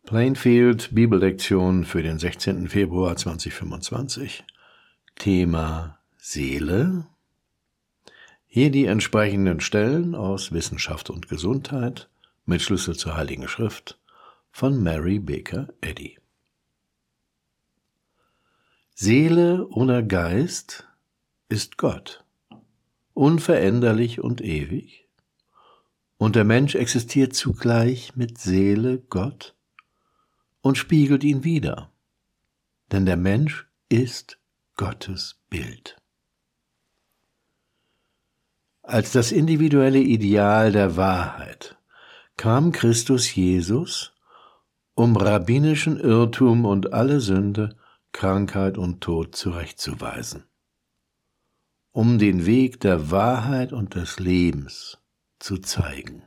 Plainfield Bibellektion für den 16. Februar 2025. Thema Seele. Hier die entsprechenden Stellen aus Wissenschaft und Gesundheit mit Schlüssel zur Heiligen Schrift von Mary Baker Eddy. Seele oder Geist ist Gott, unveränderlich und ewig, und der Mensch existiert zugleich mit Seele, Gott, und spiegelt ihn wider, denn der Mensch ist Gottes Bild. Als das individuelle Ideal der Wahrheit kam Christus Jesus, um rabbinischen Irrtum und alle Sünde, Krankheit und Tod zurechtzuweisen, um den Weg der Wahrheit und des Lebens zu zeigen.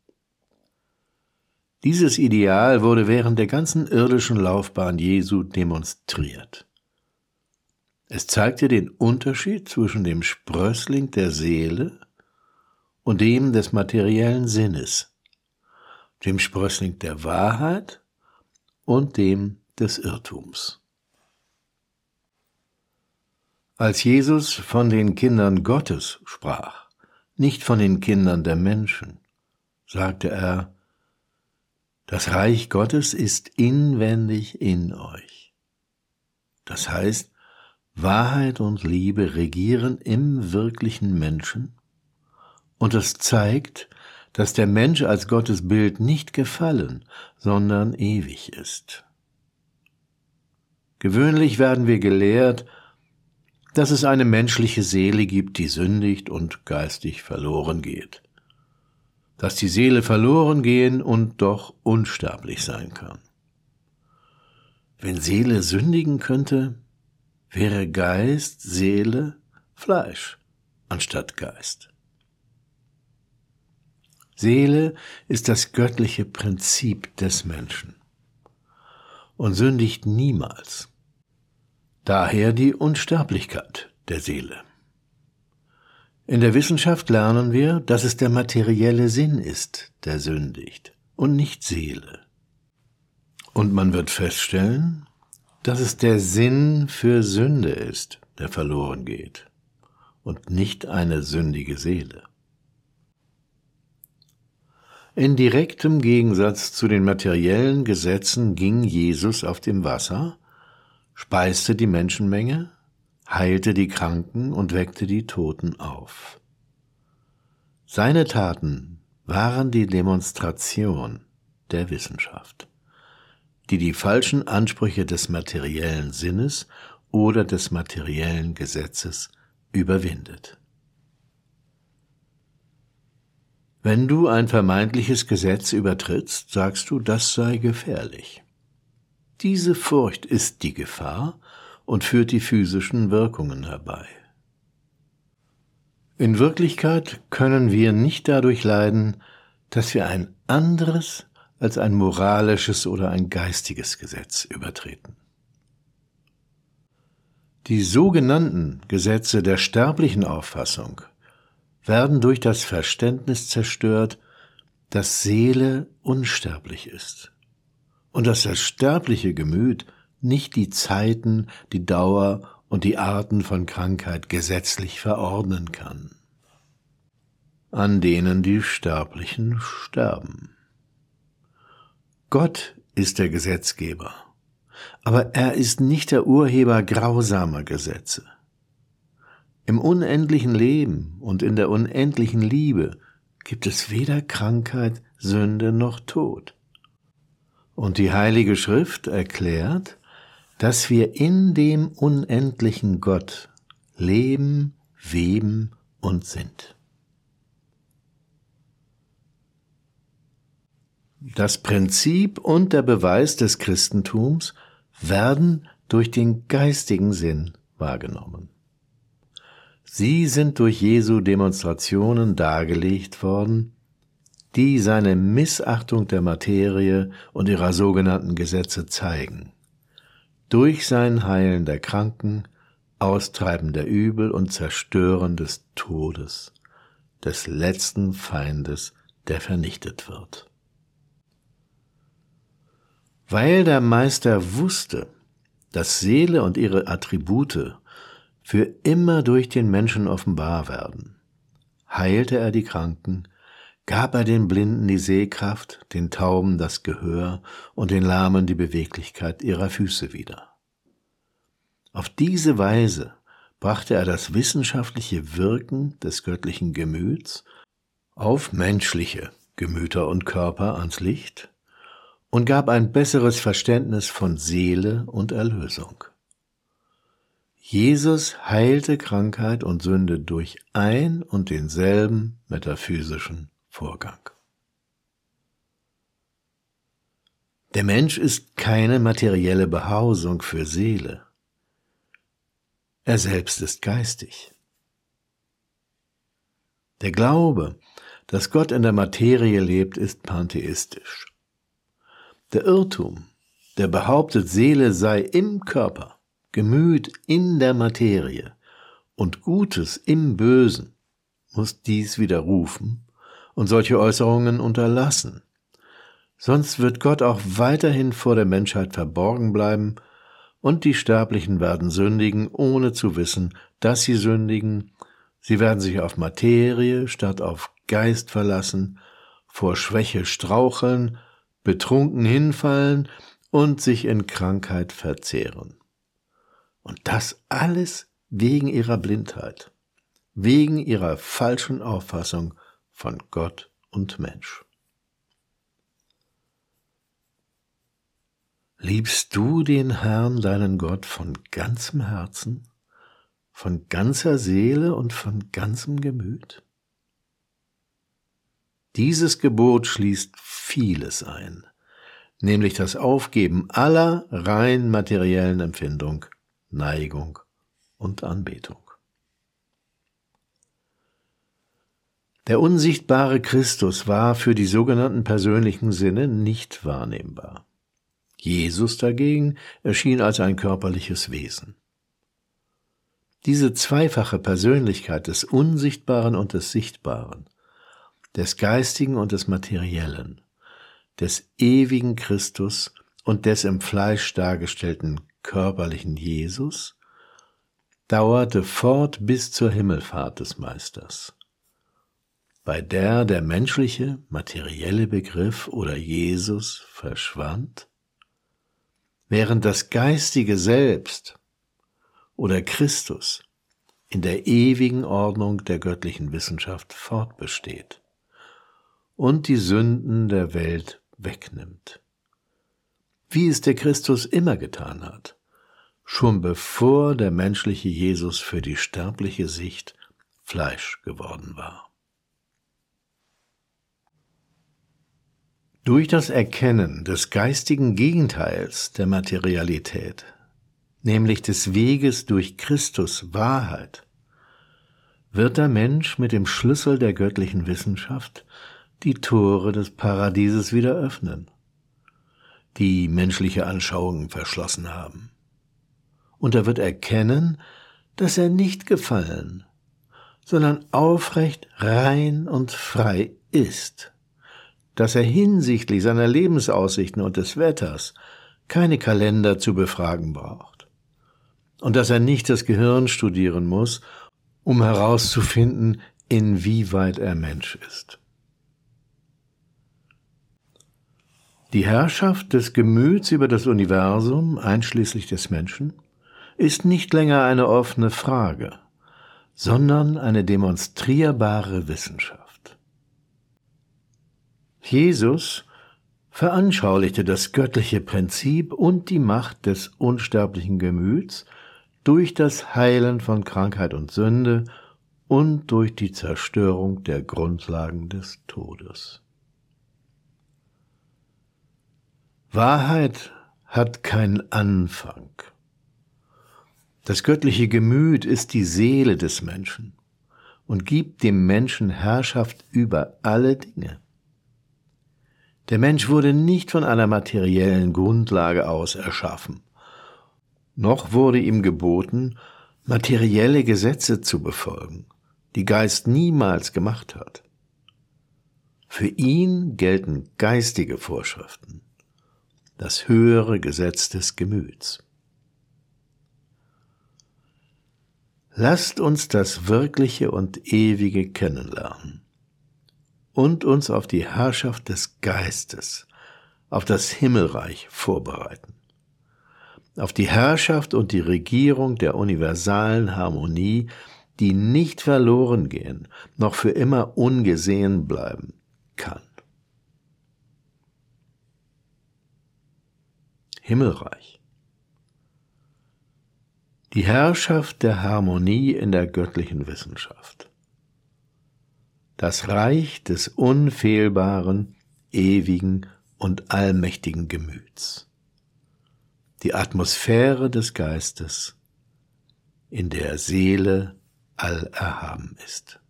Dieses Ideal wurde während der ganzen irdischen Laufbahn Jesu demonstriert. Es zeigte den Unterschied zwischen dem Sprössling der Seele und dem des materiellen Sinnes, dem Sprössling der Wahrheit und dem des Irrtums. Als Jesus von den Kindern Gottes sprach, nicht von den Kindern der Menschen, sagte er: Das Reich Gottes ist inwendig in euch. Das heißt, Wahrheit und Liebe regieren im wirklichen Menschen, und es zeigt, dass der Mensch als Gottes Bild nicht gefallen, sondern ewig ist. Gewöhnlich werden wir gelehrt, dass es eine menschliche Seele gibt, die sündigt und geistig verloren geht. Dass die Seele verloren gehen und doch unsterblich sein kann. Wenn Seele sündigen könnte, wäre Geist, Seele, Fleisch anstatt Geist. Seele ist das göttliche Prinzip des Menschen und sündigt niemals. Daher die Unsterblichkeit der Seele. In der Wissenschaft lernen wir, dass es der materielle Sinn ist, der sündigt, und nicht Seele. Und man wird feststellen, dass es der Sinn für Sünde ist, der verloren geht, und nicht eine sündige Seele. In direktem Gegensatz zu den materiellen Gesetzen ging Jesus auf dem Wasser, speiste die Menschenmenge, heilte die Kranken und weckte die Toten auf. Seine Taten waren die Demonstration der Wissenschaft, die die falschen Ansprüche des materiellen Sinnes oder des materiellen Gesetzes überwindet. Wenn du ein vermeintliches Gesetz übertrittst, sagst du, das sei gefährlich. Diese Furcht ist die Gefahr und führt die physischen Wirkungen herbei. In Wirklichkeit können wir nicht dadurch leiden, dass wir ein anderes als ein moralisches oder ein geistiges Gesetz übertreten. Die sogenannten Gesetze der sterblichen Auffassung werden durch das Verständnis zerstört, dass Seele unsterblich ist und dass das sterbliche Gemüt nicht die Zeiten, die Dauer und die Arten von Krankheit gesetzlich verordnen kann, an denen die Sterblichen sterben. Gott ist der Gesetzgeber, aber er ist nicht der Urheber grausamer Gesetze. Im unendlichen Leben und in der unendlichen Liebe gibt es weder Krankheit, Sünde noch Tod. Und die Heilige Schrift erklärt, dass wir in dem unendlichen Gott leben, weben und sind. Das Prinzip und der Beweis des Christentums werden durch den geistigen Sinn wahrgenommen. Sie sind durch Jesu Demonstrationen dargelegt worden, die seine Missachtung der Materie und ihrer sogenannten Gesetze zeigen, durch sein Heilen der Kranken, Austreiben der Übel und Zerstören des Todes, des letzten Feindes, der vernichtet wird. Weil der Meister wusste, dass Seele und ihre Attribute für immer durch den Menschen offenbar werden, heilte er die Kranken, gab er den Blinden die Sehkraft, den Tauben das Gehör und den Lahmen die Beweglichkeit ihrer Füße wieder. Auf diese Weise brachte er das wissenschaftliche Wirken des göttlichen Gemüts auf menschliche Gemüter und Körper ans Licht und gab ein besseres Verständnis von Seele und Erlösung. Jesus heilte Krankheit und Sünde durch ein und denselben metaphysischen Vorgang. Der Mensch ist keine materielle Behausung für Seele. Er selbst ist geistig. Der Glaube, dass Gott in der Materie lebt, ist pantheistisch. Der Irrtum, der behauptet, Seele sei im Körper, Gemüt in der Materie und Gutes im Bösen, muss dies widerrufen und solche Äußerungen unterlassen. Sonst wird Gott auch weiterhin vor der Menschheit verborgen bleiben und die Sterblichen werden sündigen, ohne zu wissen, dass sie sündigen. Sie werden sich auf Materie statt auf Geist verlassen, vor Schwäche straucheln, betrunken hinfallen und sich in Krankheit verzehren. Und das alles wegen ihrer Blindheit, wegen ihrer falschen Auffassung von Gott und Mensch. Liebst du den Herrn, deinen Gott, von ganzem Herzen, von ganzer Seele und von ganzem Gemüt? Dieses Gebot schließt vieles ein, nämlich das Aufgeben aller rein materiellen Empfindung, Neigung und Anbetung. Der unsichtbare Christus war für die sogenannten persönlichen Sinne nicht wahrnehmbar. Jesus dagegen erschien als ein körperliches Wesen. Diese zweifache Persönlichkeit des Unsichtbaren und des Sichtbaren, des Geistigen und des Materiellen, des ewigen Christus und des im Fleisch dargestellten körperlichen Jesus, dauerte fort bis zur Himmelfahrt des Meisters, bei der der menschliche, materielle Begriff oder Jesus verschwand, während das geistige Selbst oder Christus in der ewigen Ordnung der göttlichen Wissenschaft fortbesteht und die Sünden der Welt wegnimmt, wie es der Christus immer getan hat, schon bevor der menschliche Jesus für die sterbliche Sicht Fleisch geworden war. Durch das Erkennen des geistigen Gegenteils der Materialität, nämlich des Weges durch Christus Wahrheit, wird der Mensch mit dem Schlüssel der göttlichen Wissenschaft die Tore des Paradieses wieder öffnen, die menschliche Anschauungen verschlossen haben. Und er wird erkennen, dass er nicht gefallen, sondern aufrecht, rein und frei ist, dass er hinsichtlich seiner Lebensaussichten und des Wetters keine Kalender zu befragen braucht und dass er nicht das Gehirn studieren muss, um herauszufinden, inwieweit er Mensch ist. Die Herrschaft des Gemüts über das Universum, einschließlich des Menschen, ist nicht länger eine offene Frage, sondern eine demonstrierbare Wissenschaft. Jesus veranschaulichte das göttliche Prinzip und die Macht des unsterblichen Gemüts durch das Heilen von Krankheit und Sünde und durch die Zerstörung der Grundlagen des Todes. Wahrheit hat keinen Anfang. Das göttliche Gemüt ist die Seele des Menschen und gibt dem Menschen Herrschaft über alle Dinge. Der Mensch wurde nicht von einer materiellen Grundlage aus erschaffen, noch wurde ihm geboten, materielle Gesetze zu befolgen, die Geist niemals gemacht hat. Für ihn gelten geistige Vorschriften. das höhere Gesetz des Gemüts. Lasst uns das Wirkliche und Ewige kennenlernen und uns auf die Herrschaft des Geistes, auf das Himmelreich vorbereiten, auf die Herrschaft und die Regierung der universalen Harmonie, die nicht verloren gehen, noch für immer ungesehen bleiben kann. Himmelreich. Die Herrschaft der Harmonie in der göttlichen Wissenschaft. Das Reich des unfehlbaren, ewigen und allmächtigen Gemüts. Die Atmosphäre des Geistes, in der Seele allerhaben ist.